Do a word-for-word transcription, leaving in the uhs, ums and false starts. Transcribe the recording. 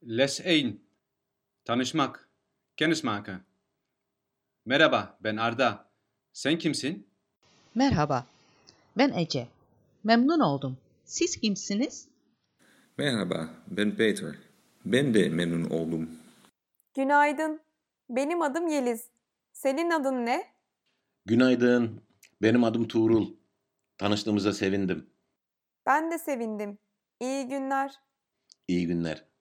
Les een. Tanışmak. Kennismaken. Merhaba, ben Arda. Sen kimsin? Merhaba, ben Ece. Memnun oldum. Siz kimsiniz? Merhaba, ben Peter. Ben de memnun oldum. Günaydın. Benim adım Yeliz. Senin adın ne? Günaydın. Benim adım Tuğrul. Tanıştığımıza sevindim. Ben de sevindim. İyi günler. İyi günler.